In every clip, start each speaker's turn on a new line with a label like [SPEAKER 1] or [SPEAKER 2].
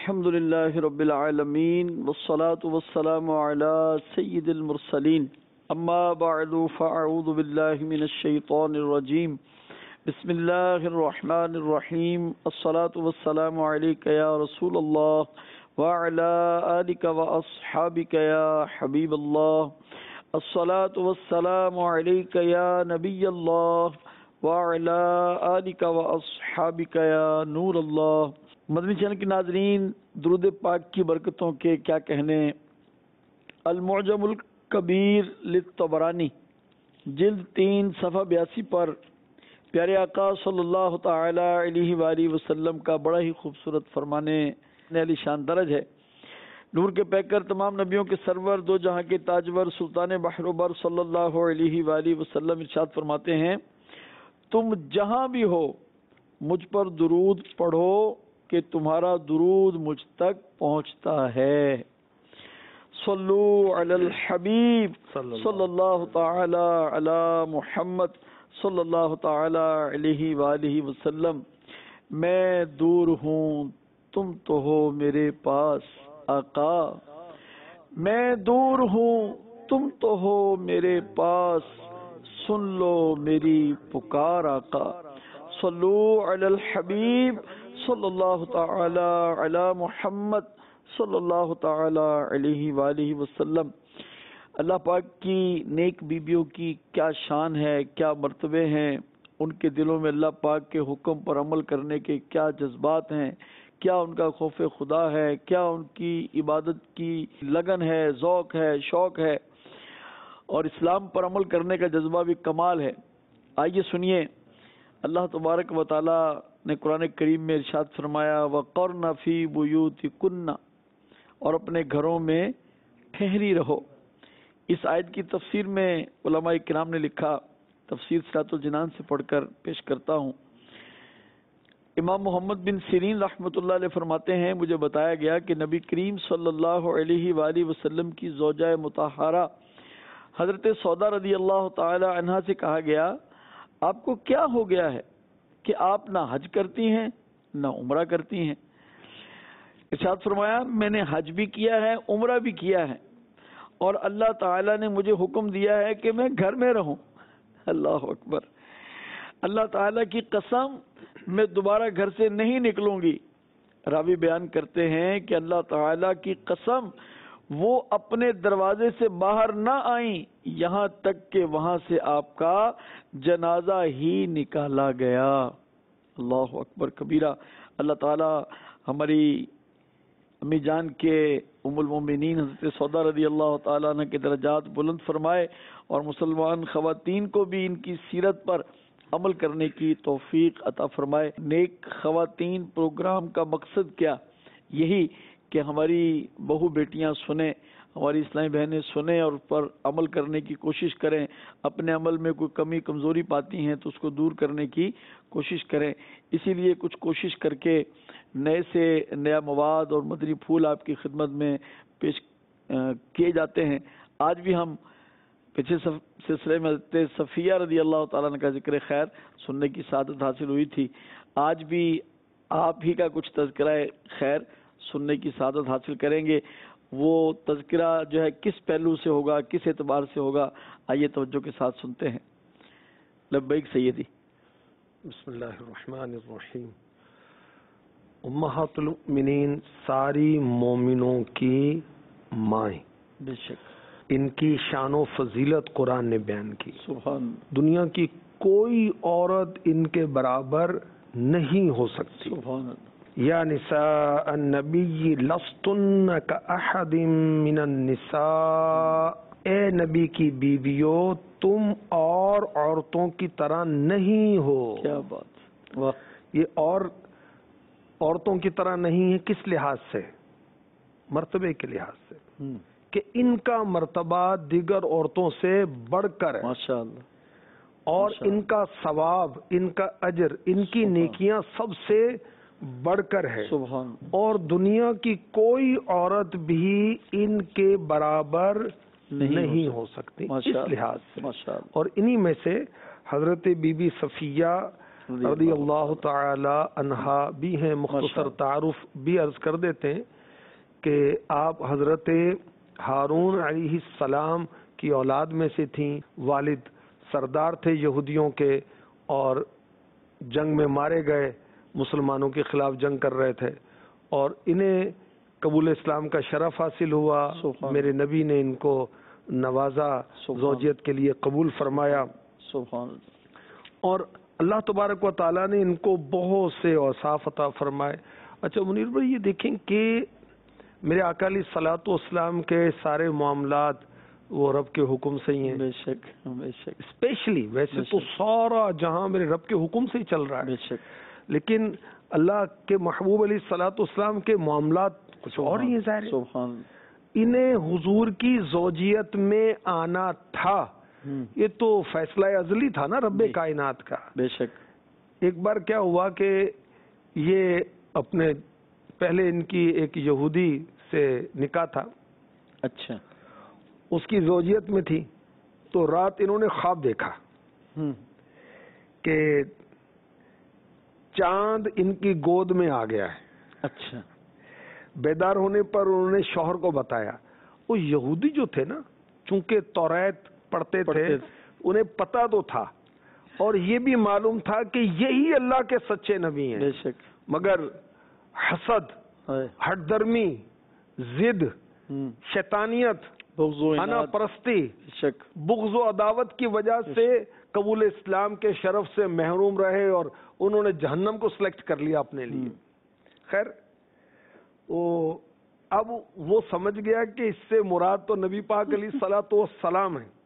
[SPEAKER 1] الحمد لله رب العالمين والصلاة والسلام على سيد المرسلين اما بعد فاعوذ بالله من الشيطان الرجيم بسم الله الرحمن الرحيم الصلاة والسلام عليك يا رسول الله وعلى آلك وأصحابك يا حبيب الله الصلاة والسلام عليك يا نبي الله وعلى آلك وأصحابك يا نور الله۔ مدنی چینل کے ناظرین، درود پاک کی برکتوں کے کیا کہنے۔ المعجم الکبیر للطبرانی جلد 3 صفحہ 82 پر پیارے آقا صلی اللہ تعالی علیہ وآلہ وسلم کا بڑا ہی خوبصورت فرمانے علی شان درج ہے۔ نور کے پیکر، تمام نبیوں کے سرور، دو جہاں کے تاجور، سلطان بحر و بر صلی اللہ علیہ وآلہ وسلم ارشاد فرماتے ہیں، تم جہاں بھی ہو مجھ پر درود پڑھو کہ تمہارا درود مجھ تک پہنچتا ہے۔ صلو علی الحبیب صلی اللہ تعالی علی محمد صلی اللہ تعالی علیہ وآلہ وسلم۔ میں دور ہوں تم تو ہو میرے پاس آقا، میں دور ہوں تم تو ہو میرے پاس، سن لو میری پکار آقا۔ صلو علی الحبیب صلی اللہ تعالی علی محمد صلی اللہ تعالی علیہ وآلہ وسلم۔ اللہ پاک کی نیک بیبیوں کی کیا شان ہے، کیا مرتبے ہیں، ان کے دلوں میں اللہ پاک کے حکم پر عمل کرنے کے کیا جذبات ہیں، کیا ان کا خوف خدا ہے، کیا ان کی عبادت کی لگن ہے، ذوق ہے، شوق ہے، اور اسلام پر عمل کرنے کا جذبہ بھی کمال ہے۔ آئیے سنیے، اللہ تبارک و تعالی نے قرآن کریم میں ارشاد فرمایا وَقَرْنَ فِي بُيُوتِكُنَّ، اور اپنے گھروں میں ٹھہری رہو۔ اس آیت کی تفسیر میں علماء کرام نے لکھا، تفسیر صراط الجنان سے پڑھ کر پیش کرتا ہوں۔ امام محمد بن سیرین رحمۃ اللہ علیہ فرماتے ہیں، مجھے بتایا گیا کہ نبی کریم صلی اللہ علیہ وآلہ وسلم کی زوجہ مطہرہ حضرت سودا رضی اللہ تعالی عنہا سے کہا گیا، آپ کو کیا ہو گیا ہے کہ آپ نہ حج کرتی ہیں نہ عمرہ کرتی ہیں؟ ارشاد فرمایا، میں نے حج بھی کیا ہے، عمرہ بھی کیا ہے، اور اللہ تعالیٰ نے مجھے حکم دیا ہے کہ میں گھر میں رہوں۔ اللہ اکبر، اللہ تعالیٰ کی قسم میں دوبارہ گھر سے نہیں نکلوں گی۔ راوی بیان کرتے ہیں کہ اللہ تعالیٰ کی قسم وہ اپنے دروازے سے باہر نہ آئیں یہاں تک کہ وہاں سے آپ کا جنازہ ہی نکالا گیا۔ اللہ اکبر کبیرہ۔ اللہ تعالیٰ ہماری امی جان کے ام المومنین حضرت سودا رضی اللہ تعالیٰ عنہ کے درجات بلند فرمائے، اور مسلمان خواتین کو بھی ان کی سیرت پر عمل کرنے کی توفیق عطا فرمائے۔ نیک خواتین پروگرام کا مقصد کیا؟ یہی کہ ہماری بہو بیٹیاں سنیں، ہماری اسلامی بہنیں سنیں اور اس پر عمل کرنے کی کوشش کریں، اپنے عمل میں کوئی کمی کمزوری پاتی ہیں تو اس کو دور کرنے کی کوشش کریں۔ اسی لیے کچھ کوشش کر کے نئے سے نیا مواد اور مدنی پھول آپ کی خدمت میں پیش کیے جاتے ہیں۔ آج بھی ہم پچھلے سلسلے میں حضرت صفیہ رضی اللہ تعالیٰ عنہ کا ذکر خیر سننے کی سعادت حاصل ہوئی تھی۔ آج بھی آپ ہی کا کچھ تذکرہ خیر سننے کی سعادت حاصل کریں گے۔ وہ تذکرہ جو ہے کس پہلو سے ہوگا، کس اعتبار سے ہوگا، آئیے توجہ کے ساتھ سنتے ہیں۔ لبیک سیدی۔
[SPEAKER 2] بسم اللہ الرحمن الرحیم۔ امہات المؤمنین ساری مومنوں کی مائیں،
[SPEAKER 1] بے شک
[SPEAKER 2] ان کی شان و فضیلت قرآن نے بیان کی۔
[SPEAKER 1] سبحان،
[SPEAKER 2] دنیا کی کوئی عورت ان کے برابر نہیں ہو سکتی۔
[SPEAKER 1] سبحان اللہ۔
[SPEAKER 2] یا نساء النبی لستن کاحد من النساء، اے نبی کی بیویوں تم اور عورتوں کی طرح نہیں ہو۔
[SPEAKER 1] کیا بات، واہ۔
[SPEAKER 2] یہ اور عورتوں کی طرح نہیں ہے کس لحاظ سے؟ مرتبے کے لحاظ سے، کہ ان کا مرتبہ دیگر عورتوں سے بڑھ کر ہے،
[SPEAKER 1] ماشاء اللہ،
[SPEAKER 2] اور ان کا ثواب، ان کا اجر، ان کی نیکیاں سب سے بڑھ کر ہے،
[SPEAKER 1] سبحان،
[SPEAKER 2] اور دنیا کی کوئی عورت بھی ان کے برابر نہیں ہو سکتی اس لحاظ سے۔ اور انہی میں سے حضرت بی بی صفیہ رضی اللہ تعالی عنہا بھی ہیں. مختصر تعارف بھی عرض کر دیتے ہیں کہ آپ حضرت ہارون علیہ السلام کی اولاد میں سے تھیں. والد سردار تھے یہودیوں کے اور جنگ میں مارے گئے، مسلمانوں کے خلاف جنگ کر رہے تھے، اور انہیں قبول اسلام کا شرف حاصل ہوا. میرے نبی نے ان کو نوازا، زوجیت کے لیے قبول فرمایا. اور اللہ تبارک و تعالیٰ نے ان کو بہت سے اوصاف عطا فرمائے. اچھا منیر بھائی، یہ دیکھیں کہ میرے آقا علیہ الصلوۃ والسلام کے سارے معاملات وہ رب کے حکم سے ہی ہیں.
[SPEAKER 1] بے شک بے شک.
[SPEAKER 2] اسپیشلی ویسے تو سارا جہاں میرے رب کے حکم سے ہی چل رہا ہے،
[SPEAKER 1] بے شک،
[SPEAKER 2] لیکن اللہ کے محبوب علیہ الصلوۃ والسلام کے معاملات کچھ اور ہی ہیں. ظاہر ہے
[SPEAKER 1] سبحان
[SPEAKER 2] انہیں حضور کی زوجیت میں آنا تھا، یہ تو فیصلہ ازلی تھا نا رب کائنات کا.
[SPEAKER 1] بے شک.
[SPEAKER 2] ایک بار کیا ہوا کہ یہ اپنے پہلے ان کی ایک یہودی سے نکاح تھا.
[SPEAKER 1] اچھا.
[SPEAKER 2] اس کی زوجیت میں تھی، تو رات انہوں نے خواب دیکھا کہ چاند ان کی گود میں آ گیا ہے.
[SPEAKER 1] اچھا.
[SPEAKER 2] بیدار ہونے پر انہوں نے شوہر کو بتایا. وہ یہودی جو تھے نا، چونکہ توریت پڑھتے تھے، انہیں پتہ تو تھا اور یہ بھی معلوم تھا کہ یہی اللہ کے سچے نبی ہیں.
[SPEAKER 1] بے شک.
[SPEAKER 2] مگر حسد، ہٹ درمی، ضد، شیطانیت، انا پرستی، بغض و عداوت کی وجہ سے قبول اسلام کے شرف سے محروم رہے اور انہوں نے جہنم کو سلیکٹ کر لیا اپنے لیے. خیر، اب وہ سمجھ گیا کہ اس سے مراد تو نبی پاک علیہ الصلوۃ والسلام ہے.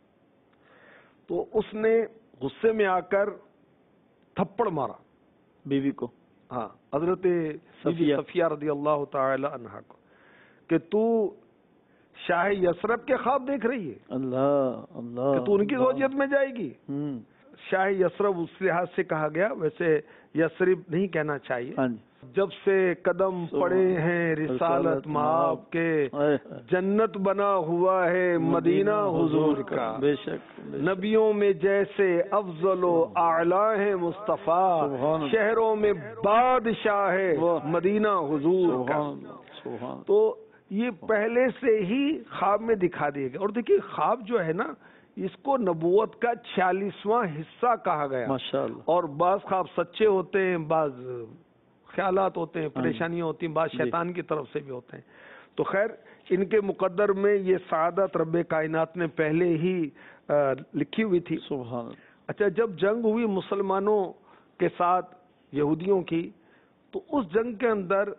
[SPEAKER 2] تو اس نے غصے میں آ کر تھپڑ مارا
[SPEAKER 1] بیوی کو.
[SPEAKER 2] ہاں، حضرت صفیہ رضی اللہ تعالی عنہا کو، کہ تو شاہ یثرب کے خواب دیکھ رہی ہے،
[SPEAKER 1] اللہ اللہ،
[SPEAKER 2] کہ تو ان کی زوجیت میں جائے گی. شاہ یثرب اس لحاظ سے کہا گیا، ویسے یثرب نہیں کہنا چاہیے. جب سے قدم پڑے ہیں رسالت مآب کے، جنت بنا ہوا ہے مدینہ حضور کا.
[SPEAKER 1] بے شک.
[SPEAKER 2] نبیوں میں جیسے افضل و اعلیٰ ہے مصطفیٰ، شہروں میں بادشاہ ہے مدینہ حضور کا. تو یہ پہلے سے ہی خواب میں دکھا دیے گئے. اور دیکھیے، خواب جو ہے نا، اس کو نبوت کا 46واں حصہ کہا گیا.
[SPEAKER 1] ماشاءاللہ.
[SPEAKER 2] اور بعض خواب سچے ہوتے ہیں، بعض خیالات ہوتے ہیں، پریشانیاں ہوتی ہیں، بعض شیطان کی طرف سے بھی ہوتے ہیں. تو خیر، ان کے مقدر میں یہ سعادت رب کائنات نے پہلے ہی لکھی ہوئی تھی.
[SPEAKER 1] سبحان.
[SPEAKER 2] اچھا، جب جنگ ہوئی مسلمانوں کے ساتھ یہودیوں کی، تو اس جنگ کے اندر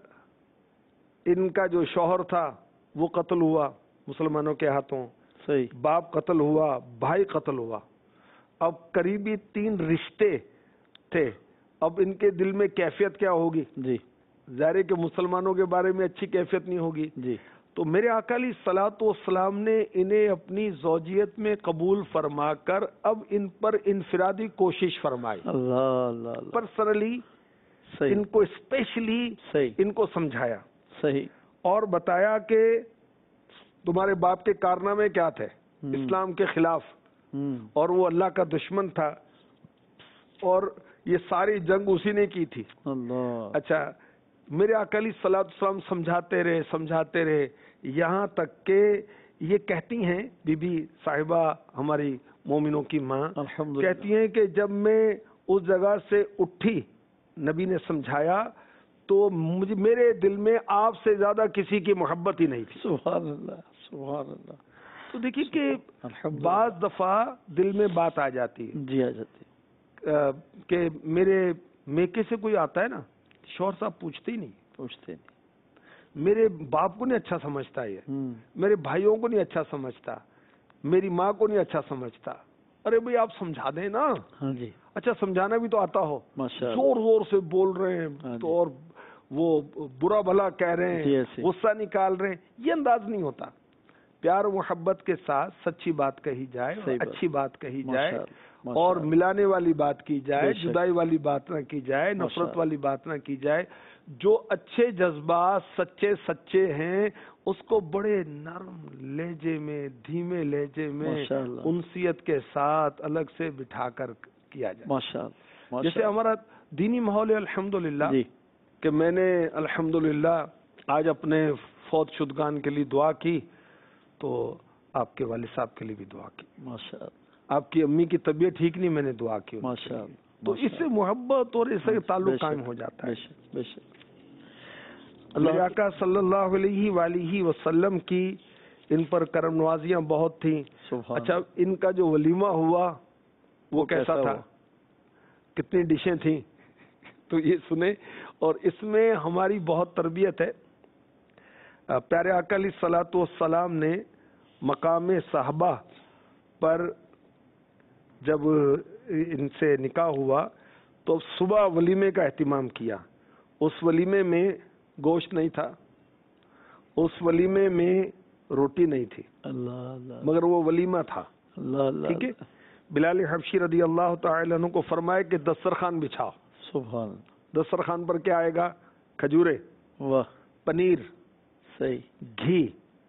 [SPEAKER 2] ان کا جو شوہر تھا وہ قتل ہوا مسلمانوں کے ہاتھوں.
[SPEAKER 1] صحیح.
[SPEAKER 2] باپ قتل ہوا، بھائی قتل ہوا. اب قریبی 3 رشتے تھے. اب ان کے دل میں کیفیت کیا ہوگی؟
[SPEAKER 1] جی،
[SPEAKER 2] ظاہر ہے کہ مسلمانوں کے بارے میں اچھی کیفیت نہیں ہوگی.
[SPEAKER 1] جی.
[SPEAKER 2] تو میرے آقا علیہ الصلوۃ والسلام نے انہیں اپنی زوجیت میں قبول فرما کر اب ان پر انفرادی کوشش فرمائی.
[SPEAKER 1] اللہ اللہ.
[SPEAKER 2] پرسنلی ان کو اسپیشلی ان کو سمجھایا.
[SPEAKER 1] صحیح.
[SPEAKER 2] اور بتایا کہ تمہارے باپ کے کارنامے کیا تھے اسلام کے خلاف، اور وہ اللہ کا دشمن تھا، اور یہ ساری جنگ اسی نے کی تھی.
[SPEAKER 1] اللہ.
[SPEAKER 2] اچھا، میرے آقا علیہ الصلوۃ والسلام سمجھاتے رہے یہاں تک کہ یہ کہتی ہیں، بی بی صاحبہ ہماری مومنوں کی ماں کہتی ہیں کہ جب میں اس جگہ سے اٹھی، نبی نے سمجھایا تو میرے دل میں آپ سے زیادہ کسی کی محبت ہی نہیں تھی.
[SPEAKER 1] سبحان اللہ سبحان اللہ.
[SPEAKER 2] تو دیکھیے کہ بعض دفعہ دل میں بات آ جاتی ہے.
[SPEAKER 1] جی، آ جاتی ہے
[SPEAKER 2] کہ میرے میکے سے کوئی آتا ہے نا، شوہر صاحب پوچھتے ہی نہیں. میرے باپ کو نہیں اچھا سمجھتا، یہ میرے بھائیوں کو نہیں اچھا سمجھتا، میری ماں کو نہیں اچھا سمجھتا. ارے بھئی آپ سمجھا دیں نا.
[SPEAKER 1] ہاں جی.
[SPEAKER 2] اچھا، سمجھانا بھی تو آتا ہو.
[SPEAKER 1] ماشاءاللہ.
[SPEAKER 2] زور سے بول رہے ہیں تو اور وہ برا بھلا کہہ رہے ہیں، غصہ نکال رہے ہیں، یہ انداز نہیں ہوتا. پیار و محبت کے ساتھ سچی بات کہی جائے، اچھی بات کہی جائے، اور ملانے والی بات کی جائے، جدائی والی بات نہ کی جائے، نفرت والی بات نہ کی جائے. جو اچھے جذبات سچے ہیں اس کو بڑے نرم لہجے میں، دھیمے لہجے میں، انسیت کے ساتھ الگ سے بٹھا کر کیا جائے.
[SPEAKER 1] ماشاءاللہ.
[SPEAKER 2] جیسے ہمارا دینی ماحول ہے الحمدللہ
[SPEAKER 1] جی
[SPEAKER 2] کہ میں نے الحمدللہ آج اپنے فوت شدگان کے لیے دعا کی تو آپ کے والد صاحب کے لیے بھی دعا کی.
[SPEAKER 1] ماشاء اللہ.
[SPEAKER 2] آپ کی امی کی طبیعت ٹھیک نہیں، میں نے دعا کی ان کے
[SPEAKER 1] ماشاء
[SPEAKER 2] لیے.
[SPEAKER 1] اللہ.
[SPEAKER 2] تو اس سے محبت اور اس سے تعلق قائم ہو جاتا ہے.
[SPEAKER 1] بے شک بے شک.
[SPEAKER 2] اللہ آقا صلی اللہ علیہ وآلہ وسلم کی ان پر کرم نوازیاں بہت تھیں.
[SPEAKER 1] سبحان.
[SPEAKER 2] اچھا ان کا جو ولیمہ ہوا وہ کیسا تھا؟ کتنی ڈشیں تھیں تو یہ سنیں. اور اس میں ہماری بہت تربیت ہے. پیارے آقا علیہ الصلوۃ والسلام نے مقام صحابہ پر جب ان سے نکاح ہوا تو صبح ولیمے کا اہتمام کیا. اس ولیمے میں گوشت نہیں تھا، اس ولیمے میں روٹی نہیں تھی،
[SPEAKER 1] اللہ اللہ
[SPEAKER 2] مگر وہ ولیمہ تھا.
[SPEAKER 1] اللہ اللہ.
[SPEAKER 2] ٹھیک ہے. بلال حبشی رضی اللہ تعالی عنہ کو فرمایا کہ دسترخوان بچھاؤ.
[SPEAKER 1] سبحان.
[SPEAKER 2] دسترخوان پر کیا آئے گا؟ کھجورے،
[SPEAKER 1] واہ
[SPEAKER 2] پنیر،
[SPEAKER 1] صحیح.
[SPEAKER 2] گھی،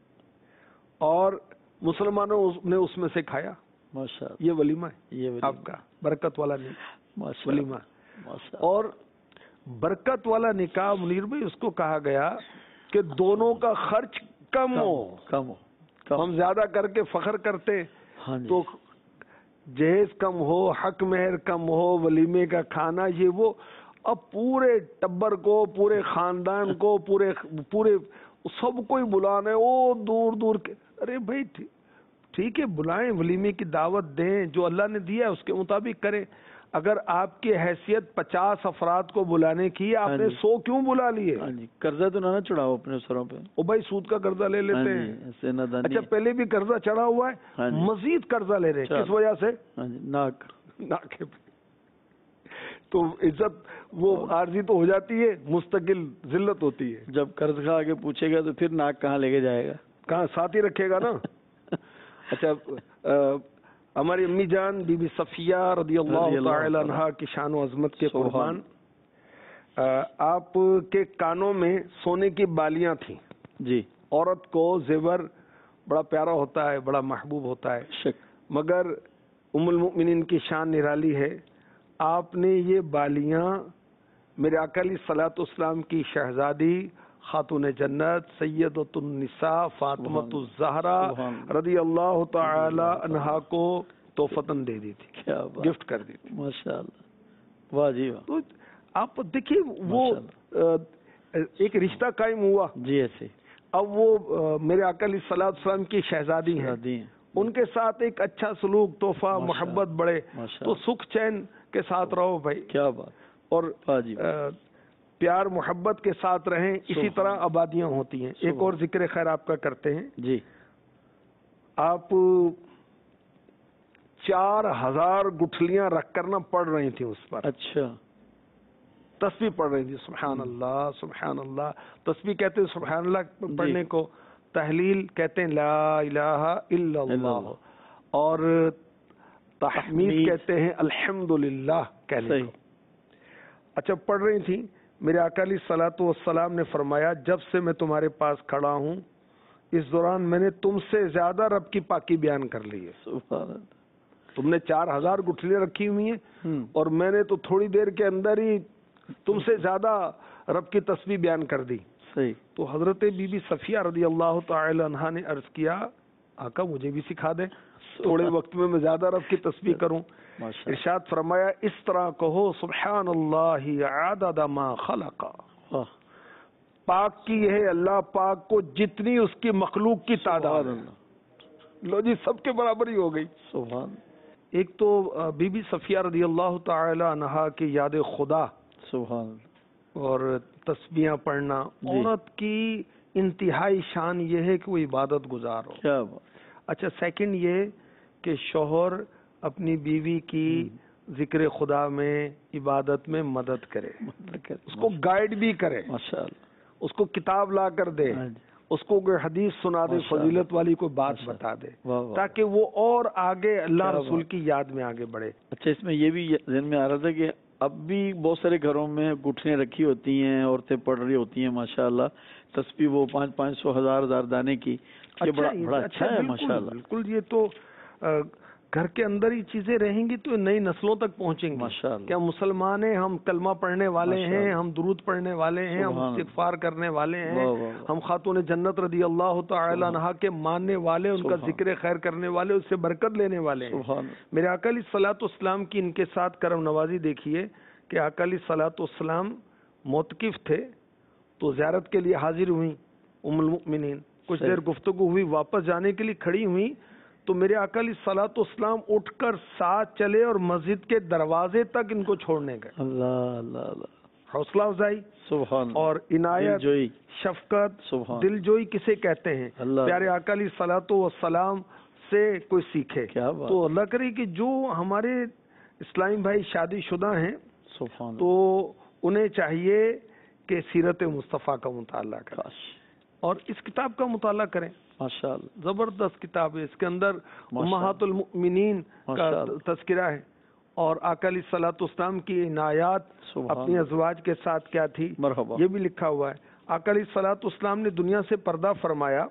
[SPEAKER 2] اور مسلمانوں نے اس میں سے کھایا.
[SPEAKER 1] ماشاء اللہ.
[SPEAKER 2] یہ ولیمہ ہے
[SPEAKER 1] یہ ولیمہ.
[SPEAKER 2] آپ کا برکت والا نہیں
[SPEAKER 1] ماشاء
[SPEAKER 2] ولیمہ.
[SPEAKER 1] اللہ. ماشاء اللہ.
[SPEAKER 2] اور برکت والا نکاح منیر بھائی اس کو کہا گیا کہ دونوں کا خرچ کم ہو.
[SPEAKER 1] کم ہو کم.
[SPEAKER 2] ہم زیادہ کر کے فخر کرتے
[SPEAKER 1] ہاں جی.
[SPEAKER 2] تو جہیز کم ہو، حق مہر کم ہو، ولیمے کا کھانا یہ وہ. اب پورے ٹبر کو، پورے خاندان کو، پورے سب کو ہی بلانا ہے. او دور دور کے. ارے بھائی ٹھیک ہے بلائیں، ولیمے کی دعوت دیں، جو اللہ نے دیا ہے اس کے مطابق کریں. اگر آپ کی حیثیت 50 افراد کو بلانے کی، آپ نے 100 کیوں بلا لیے؟
[SPEAKER 1] ہاں جی. قرضہ تو نہ چڑھاؤ اپنے سروں پہ.
[SPEAKER 2] او بھائی سود کا قرضہ لے لیتے ہیں.
[SPEAKER 1] ایسے نادانی.
[SPEAKER 2] اچھا پہلے بھی قرضہ چڑھا ہوا ہے،
[SPEAKER 1] ہاں جی.
[SPEAKER 2] مزید قرضہ لے رہے ہیں. کس وجہ سے؟
[SPEAKER 1] ہاں جی. ناک.
[SPEAKER 2] ناک. تو عزت وہ عارضی تو ہو جاتی ہے، مستقل ذلت ہوتی ہے.
[SPEAKER 1] جب قرض کا آگے پوچھے گا تو پھر ناک کہاں لے کے جائے گا؟
[SPEAKER 2] کہاں ساتھ ہی رکھے گا نا. اچھا ہماری امی جان بی بی صفیہ رضی اللہ تعالی عنہا کی شان و عظمت کے قربان، آپ کے کانوں میں سونے کی بالیاں تھیں.
[SPEAKER 1] جی.
[SPEAKER 2] عورت کو زیور بڑا پیارا ہوتا ہے، بڑا محبوب ہوتا ہے،
[SPEAKER 1] شک.
[SPEAKER 2] مگر ام المؤمنین کی شان نرالی ہے. آپ نے یہ بالیاں میرے آقا علیہ الصلوۃ والسلام کی شہزادی خاتون جنت سیدۃ النساء فاطمۃ الزہرا رضی اللہ تعالی عنہا کو تحفتاً دے دی تھی.
[SPEAKER 1] کیا بات.
[SPEAKER 2] گفٹ کر دی تھی.
[SPEAKER 1] ماشاء اللہ. واہ جی واہ.
[SPEAKER 2] تو آپ دیکھیے وہ ایک رشتہ قائم ہوا.
[SPEAKER 1] جی ایسے.
[SPEAKER 2] اب وہ میرے آقا علیہ الصلوۃ والسلام کی شہزادی ہیں، ان کے ساتھ ایک اچھا سلوک، تحفہ، محبت بڑھے تو سکھ چین کے ساتھ رہو بھائی.
[SPEAKER 1] کیا بات.
[SPEAKER 2] اور پیار محبت کے ساتھ رہیں. اسی طرح آبادیاں ہوتی ہیں. ایک اور ذکر خیر آپ کا کرتے ہیں.
[SPEAKER 1] جی.
[SPEAKER 2] آپ 4000 گٹھلیاں رکھ کر نہ پڑھ رہی تھیں اس پر.
[SPEAKER 1] اچھا.
[SPEAKER 2] تسبیح پڑھ رہی تھی. سبحان اللہ سبحان اللہ. تسبیح کہتے ہیں سبحان اللہ پڑھنے کو، تحلیل کہتے ہیں لا الہ الا اللہ، اور تحمید کہتے ہیں الحمدللہ کہنے کو. اچھا پڑھ رہی تھی. میرے آقا علیہ الصلوۃ والسلام نے فرمایا جب سے میں تمہارے پاس کھڑا ہوں اس دوران میں نے تم سے زیادہ رب کی پاکی بیان کر لی ہے.
[SPEAKER 1] سبحان اللہ.
[SPEAKER 2] تم نے 4000 گٹھلیاں رکھی ہوئی ہیں اور میں نے تو تھوڑی دیر کے اندر ہی تم سے زیادہ رب کی تسبیح بیان کر دی.
[SPEAKER 1] صحیح.
[SPEAKER 2] تو حضرت بی بی صفیہ رضی اللہ تعالی عنہا نے عرض کیا آقا مجھے بھی سکھا دیں، تھوڑے وقت میں زیادہ رب کی تسبیح کروں. ارشاد فرمایا اس طرح کہو سبحان اللہ عدد ما خلق. پاک کی ہے اللہ پاک کو جتنی اس کی مخلوق کی تعداد. لو جی سب کے برابر ہی ہو گئی.
[SPEAKER 1] سبحان.
[SPEAKER 2] ایک تو بی بی صفیہ رضی اللہ تعالی عنہا کی یاد خدا،
[SPEAKER 1] سبحان،
[SPEAKER 2] اور تسبیحاں پڑھنا. عورت کی انتہائی شان یہ ہے کہ وہ عبادت گزار ہو.
[SPEAKER 1] کیا بات.
[SPEAKER 2] اچھا سیکنڈ یہ کہ شوہر اپنی بیوی کی ذکر خدا میں عبادت میں مدد کرے، اس کو گائیڈ بھی کرے،
[SPEAKER 1] ماشاءاللہ،
[SPEAKER 2] اس کو کتاب لا کر دے، اس کو کوئی حدیث سنا دے، فضیلت والی کوئی بات بتا دے، تاکہ وہ اور آگے اللہ رسول کی یاد میں آگے بڑھے.
[SPEAKER 1] اچھا اس میں یہ بھی ذہن میں آ رہا تھا کہ اب بھی بہت سارے گھروں میں گٹھنیں رکھی ہوتی ہیں، عورتیں پڑھ رہی ہوتی ہیں ماشاءاللہ تسبیح وہ 500 1000 دانے کی. یہ بڑا اچھا ہے ماشاءاللہ.
[SPEAKER 2] بالکل یہ تو گھر کے اندر ہی چیزیں رہیں گی تو نئی نسلوں تک پہنچیں گی.
[SPEAKER 1] ماشاءاللہ.
[SPEAKER 2] کیا مسلمان ہیں، ہم کلمہ پڑھنے والے ہیں، ہم درود پڑھنے والے ہیں، ہم
[SPEAKER 1] سبحان
[SPEAKER 2] استغفار کرنے والے ہیں،
[SPEAKER 1] واہ واہ واہ.
[SPEAKER 2] ہم خاتون جنت رضی اللہ تعالی عنہا کے ماننے والے، ان کا
[SPEAKER 1] سبحان.
[SPEAKER 2] ذکر خیر کرنے والے، اس سے برکت لینے والے ہیں.
[SPEAKER 1] سبحان.
[SPEAKER 2] میرے آقا علیہ الصلوۃ والسلام کی ان کے ساتھ کرم نوازی دیکھیے کہ آقا علیہ الصلوۃ والسلام معتکف تھے تو زیارت کے لیے حاضر ہوئیں ام المؤمنین. کچھ دیر گفتگو ہوئی، واپس جانے کے لیے کھڑی ہوئیں تو میرے آقا علیہ الصلوۃ والسلام اٹھ کر ساتھ چلے اور مسجد کے دروازے تک ان کو چھوڑنے گئے.
[SPEAKER 1] اللہ اللہ اللہ.
[SPEAKER 2] حوصلہ افزائی
[SPEAKER 1] سبحان.
[SPEAKER 2] اور عنایت،
[SPEAKER 1] دلجوئی.
[SPEAKER 2] شفقت،
[SPEAKER 1] سبحان.
[SPEAKER 2] دلجوئی کسے کہتے ہیں؟
[SPEAKER 1] اللہ.
[SPEAKER 2] پیارے آقا علیہ الصلوۃ والسلام سے کوئی سیکھے.
[SPEAKER 1] کیا بات.
[SPEAKER 2] تو اللہ کرے کہ جو ہمارے اسلامی بھائی شادی شدہ ہیں
[SPEAKER 1] سبحان.
[SPEAKER 2] تو انہیں چاہیے کہ سیرت مصطفیٰ کا مطالعہ کریں
[SPEAKER 1] کاش.
[SPEAKER 2] اور اس کتاب کا مطالعہ کریں.
[SPEAKER 1] ماشاءاللہ.
[SPEAKER 2] زبردست کتاب ہے. اس کے اندر امہات المؤمنین کا
[SPEAKER 1] ماشاءاللہ.
[SPEAKER 2] تذکرہ ہے اور آقا علیہ الصلوۃ والسلام کی عنایات
[SPEAKER 1] سبحان.
[SPEAKER 2] اپنی ازواج کے ساتھ کیا تھی
[SPEAKER 1] مرحبا.
[SPEAKER 2] یہ بھی لکھا ہوا ہے. آقا علیہ الصلوۃ والسلام نے دنیا سے پردہ فرمایا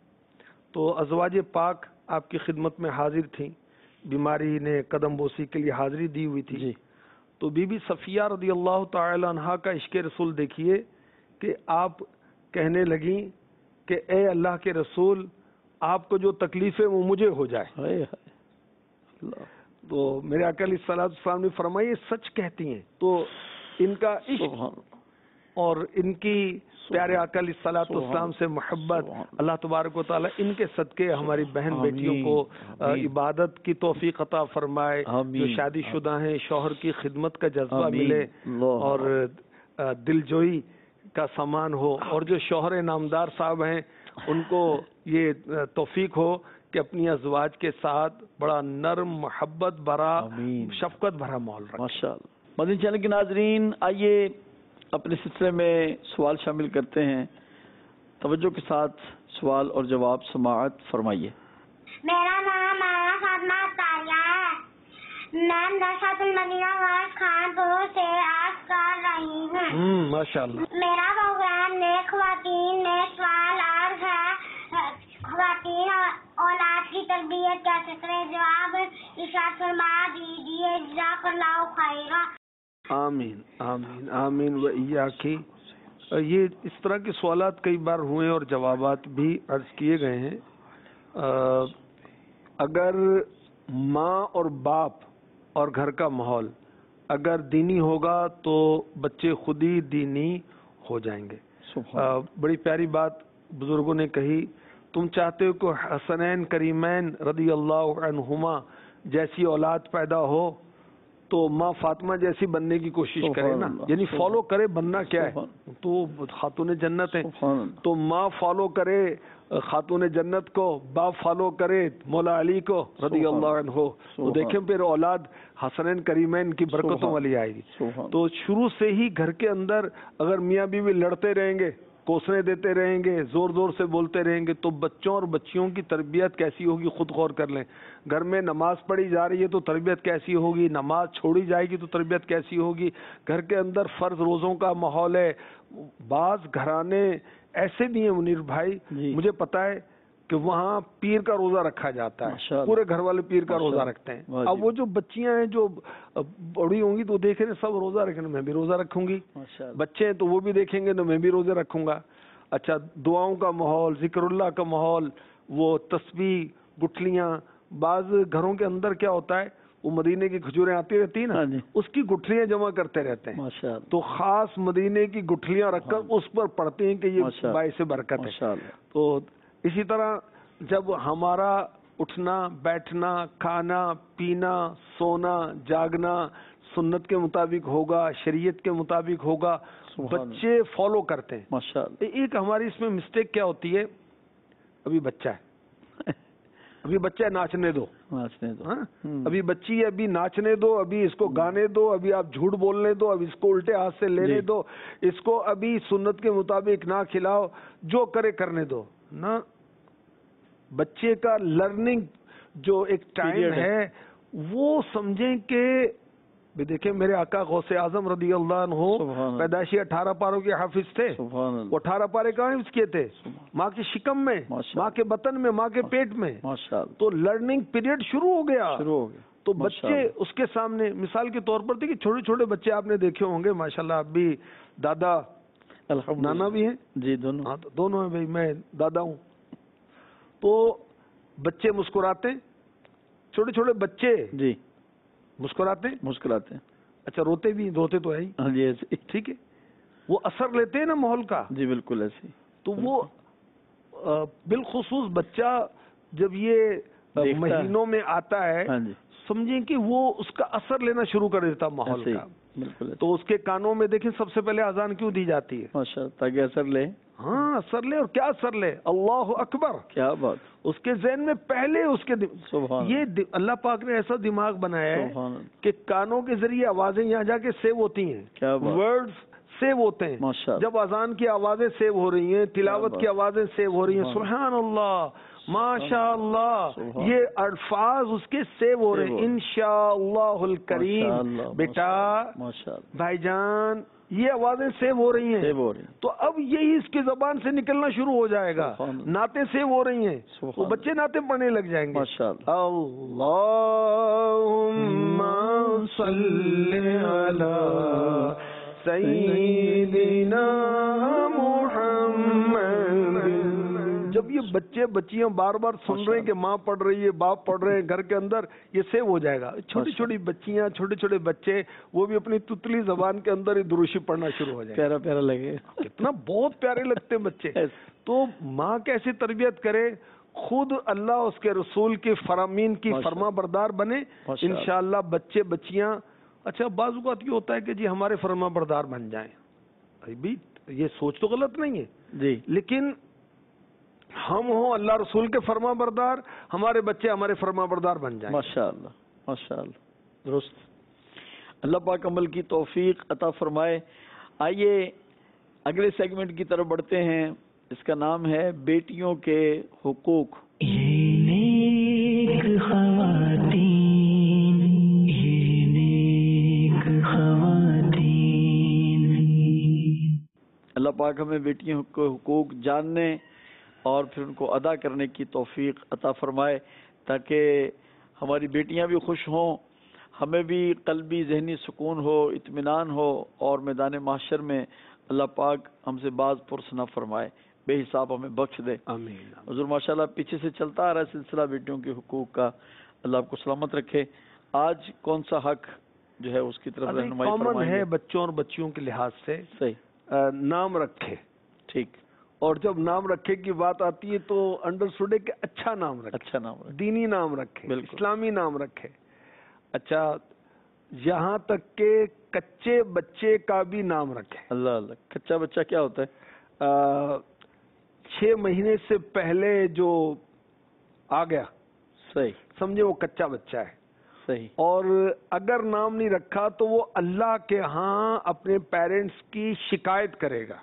[SPEAKER 2] تو ازواج پاک آپ کی خدمت میں حاضر تھیں. بیماری نے قدم بوسی کے لیے حاضری دی ہوئی تھی.
[SPEAKER 1] جی.
[SPEAKER 2] تو بی بی صفیہ رضی اللہ تعالی عنہا کا عشق رسول دیکھیے کہ آپ کہنے لگیں کہ اے اللہ کے رسول، آپ کو جو تکلیف ہے وہ مجھے ہو جائے.
[SPEAKER 1] ہائے ہائے. اللہ.
[SPEAKER 2] تو میرے آقا علیہ الصلوۃ والسلام نے فرمایا یہ سچ کہتی ہیں. تو ان کا عشق
[SPEAKER 1] سبحان.
[SPEAKER 2] اور ان کی پیارے آقا علیہ الصلوۃ والسلام سے محبت
[SPEAKER 1] سبحان.
[SPEAKER 2] اللہ تبارک و تعالی ان کے صدقے ہماری بہن
[SPEAKER 1] آمین.
[SPEAKER 2] بیٹیوں کو
[SPEAKER 1] آمین.
[SPEAKER 2] عبادت کی توفیق عطا فرمائے.
[SPEAKER 1] آمین.
[SPEAKER 2] جو شادی شدہ ہیں شوہر کی خدمت کا جذبہ
[SPEAKER 1] آمین.
[SPEAKER 2] ملے
[SPEAKER 1] اللہ.
[SPEAKER 2] اور دلجوئی کا سامان ہو. اور جو شوہر نامدار صاحب ہیں ان کو یہ توفیق ہو کہ اپنی ازواج کے ساتھ بڑا نرم، محبت بھرا،
[SPEAKER 1] آمین.
[SPEAKER 2] شفقت بھرا ماحول رکھیں.
[SPEAKER 1] ماشاءاللہ. مدنی چینل کے ناظرین، آئیے اپنے سلسلے میں سوال شامل کرتے ہیں. توجہ کے ساتھ سوال اور جواب سماعت فرمائیے.
[SPEAKER 3] میرا نام آیا فاطمہ طاہرہ ہے. میں نشاط المدینہ واس خان پور سے عرض کر رہی ہوں.
[SPEAKER 2] ماشاءاللہ.
[SPEAKER 3] میرا پروگرام نیک خواتین میں سوال عرض ہے، خواتین اور اولاد کی تربیت کیسے کریں؟ جواب ارشاد فرما دیجیے. جزاک اللہ خیرا.
[SPEAKER 2] آمین آمین آمین و ایاکی. یہ اس طرح کے سوالات کئی بار ہوئے اور جوابات بھی عرض کیے گئے ہیں. اگر ماں اور باپ اور گھر کا ماحول اگر دینی ہوگا تو بچے خود ہی دینی ہو جائیں گے. بڑی پیاری بات بزرگوں نے کہی، تم چاہتے ہو کہ حسنین کریمین رضی اللہ عنہما جیسی اولاد پیدا ہو تو ماں فاطمہ جیسی بننے کی کوشش کرے نا، یعنی فالو کرے بننا کیا ہے. تو خاتون جنت ہے تو ماں فالو کرے خاتون جنت کو، باپ فالو کرے مولا علی کو رضی اللہ عنہ. تو دیکھیں پھر اولاد حسنین کریمین کی برکتوں والی آئے گی. تو شروع سے ہی گھر کے اندر اگر میاں بیوی لڑتے رہیں گے، کوسنے دیتے رہیں گے، زور زور سے بولتے رہیں گے تو بچوں اور بچیوں کی تربیت کیسی ہوگی خود غور کر لیں. گھر میں نماز پڑھی جا رہی ہے تو تربیت کیسی ہوگی، نماز چھوڑی جائے گی تو تربیت کیسی ہوگی. گھر کے اندر فرض روزوں کا ماحول ہے. بعض گھرانے ایسے بھی ہیں منیر بھائی، مجھے پتا ہے کہ وہاں پیر کا روزہ رکھا جاتا ہے، پورے گھر والے پیر کا روزہ رکھتے ہیں. اب وہ جو بچیاں ہیں جو بڑی ہوں گی تو دیکھیں گے سب روزہ رکھیں، میں بھی روزہ رکھوں گی. بچے ہیں تو وہ بھی دیکھیں گے تو میں بھی روزے رکھوں گا. اچھا، دعاؤں کا ماحول، ذکر اللہ کا ماحول، وہ تسبیح، گٹھلیاں. بعض گھروں کے اندر کیا ہوتا ہے، وہ مدینے کی کھجوریں آتی رہتی ہیں نا، اس کی گٹھلیاں جمع کرتے رہتے ہیں. تو خاص مدینے کی گٹھلیاں رکھ کر اس پر پڑھتے ہیں کہ یہ باعث برکت ہے. تو اسی طرح جب ہمارا اٹھنا بیٹھنا کھانا پینا سونا جاگنا سنت کے مطابق ہوگا، شریعت کے مطابق ہوگا، بچے فالو کرتے ہیں. ایک ہماری اس میں مسٹیک کیا ہوتی ہے، ابھی بچہ ہے، ابھی بچہ ناچنے دو، ابھی بچی ہے، ابھی ناچنے دو، ابھی اس کو گانے دو، ابھی آپ جھوٹ بولنے دو، ابھی اس کو الٹے ہاتھ سے لینے دو، اس کو ابھی سنت کے مطابق نہ کھلاؤ، جو کرے کرنے دو نا. بچے کا لرننگ جو ایک ٹائم ہے وہ سمجھیں کہ بھی دیکھیں میرے آقا غوث اعظم رضی اللہ عنہ پیدائشی 18 پاروں کے حافظ تھے. وہ 18 پارے کہاں حفظ کیے تھے؟ ماں کی شکم میں، ماں کے بطن میں، ماں کے پیٹ میں. تو لرننگ پیریڈ شروع ہو گیا. تو بچے اس کے سامنے مثال کے طور پر دیکھیں چھوٹے چھوٹے بچے آپ نے دیکھے ہوں گے، ماشاءاللہ آپ بھی دادا نانا بھی ہیں
[SPEAKER 1] جی، دونوں.
[SPEAKER 2] ہاں تو دونوں ہیں بھائی، میں دادا ہوں. تو بچے مسکراتے ہیں، چھوٹے چھوٹے بچے
[SPEAKER 1] جی
[SPEAKER 2] مسکراتے
[SPEAKER 1] ہیں.
[SPEAKER 2] اچھا روتے بھی، روتے تو ہے ہی.
[SPEAKER 1] ہاں جی ایسے.
[SPEAKER 2] ٹھیک ہے، وہ اثر لیتے ہیں نا ماحول کا.
[SPEAKER 1] جی بالکل ایسے.
[SPEAKER 2] تو وہ بالخصوص بچہ جب یہ مہینوں میں آتا ہے، سمجھیں کہ وہ اس کا اثر لینا شروع کر دیتا ماحول کا.
[SPEAKER 1] بالکل.
[SPEAKER 2] تو اس کے کانوں میں دیکھیں سب سے پہلے اذان کیوں دی جاتی ہے؟
[SPEAKER 1] ماشاءاللہ، تاکہ اثر لے.
[SPEAKER 2] ہاں اثر لے. اور کیا اثر لے؟ اللہ اکبر.
[SPEAKER 1] کیا بات.
[SPEAKER 2] اس کے ذہن میں پہلے اس کے یہ اللہ پاک نے ایسا دماغ بنایا ہے کہ کانوں کے ذریعے آوازیں یہاں جا کے سیو ہوتی ہیں، ورڈز سیو ہوتے ہیں. جب اذان کی آوازیں سیو ہو رہی ہیں، تلاوت کی آوازیں سیو ہو رہی ہیں، سبحان اللہ ماشاء اللہ، یہ الفاظ اس کے سیو ہو رہے ہیں انشاءاللہ الکریم. بیٹا بھائی جان یہ آوازیں سیو ہو رہی ہیں، تو اب یہی اس کی زبان سے نکلنا شروع ہو جائے گا. نعتیں سیو ہو رہی ہیں، وہ بچے نعتیں پڑھنے لگ جائیں گے. اللہم صلی علی سیدنا محمد. جب یہ بچے بچیاں بار بار سن رہے ہیں کہ ماں پڑھ رہی ہے، باپ پڑھ رہے ہیں گھر کے اندر، یہ سیو ہو جائے گا. چھوٹی چھوٹی بچیاں، چھوٹے چھوٹے بچے، وہ بھی اپنی تتلی زبان کے اندر ہی دروشی پڑھنا شروع ہو جائے.
[SPEAKER 1] پیارا پیارا لگے،
[SPEAKER 2] کتنا بہت پیارے لگتے ہیں بچے. تو ماں کیسی تربیت کرے؟ خود اللہ اس کے رسول کی فرامین کی فرما بردار بنے، انشاءاللہ بچے بچیاں. اچھا بعض اوقات یہ ہوتا ہے کہ جی ہمارے فرما بردار بن جائیں. بھی یہ سوچ تو غلط نہیں ہے
[SPEAKER 1] جی،
[SPEAKER 2] لیکن ہم ہوں اللہ رسول کے فرما بردار، ہمارے بچے ہمارے فرما بردار بن جائیں.
[SPEAKER 1] ماشاءاللہ ماشاءاللہ، درست. اللہ پاک عمل کی توفیق عطا فرمائے. آئیے اگلے سیگمنٹ کی طرف بڑھتے ہیں. اس کا نام ہے بیٹیوں کے حقوق. اللہ پاک ہمیں بیٹیوں کے حقوق جاننے اور پھر ان کو ادا کرنے کی توفیق عطا فرمائے، تاکہ ہماری بیٹیاں بھی خوش ہوں، ہمیں بھی قلبی ذہنی سکون ہو، اطمینان ہو، اور میدان محشر میں اللہ پاک ہم سے باز پرس نہ فرمائے، بے حساب ہمیں بخش دے.
[SPEAKER 2] آمین.
[SPEAKER 1] حضور ماشاءاللہ پیچھے سے چلتا آ رہا ہے سلسلہ بیٹیوں کے حقوق کا. اللہ آپ کو سلامت رکھے. آج کون سا حق جو ہے اس کی طرف رہنمائی فرمائیں گے؟
[SPEAKER 2] بچوں اور بچیوں کے لحاظ سے
[SPEAKER 1] صحیح
[SPEAKER 2] نام رکھے.
[SPEAKER 1] ٹھیک.
[SPEAKER 2] اور جب نام رکھے کی بات آتی ہے تو انڈرسٹوڈ ہے کہ اچھا نام رکھے،
[SPEAKER 1] اچھا نام رکھے،
[SPEAKER 2] دینی نام رکھے، اسلامی نام رکھے. اچھا یہاں تک کہ کچے بچے کا بھی نام رکھے.
[SPEAKER 1] اللہ اللہ. کچا بچہ کیا ہوتا ہے؟
[SPEAKER 2] 6 مہینے سے پہلے جو آ گیا،
[SPEAKER 1] صحیح،
[SPEAKER 2] سمجھے وہ کچا بچہ ہے.
[SPEAKER 1] صحیح.
[SPEAKER 2] اور اگر نام نہیں رکھا تو وہ اللہ کے ہاں اپنے پیرنٹس کی شکایت کرے گا.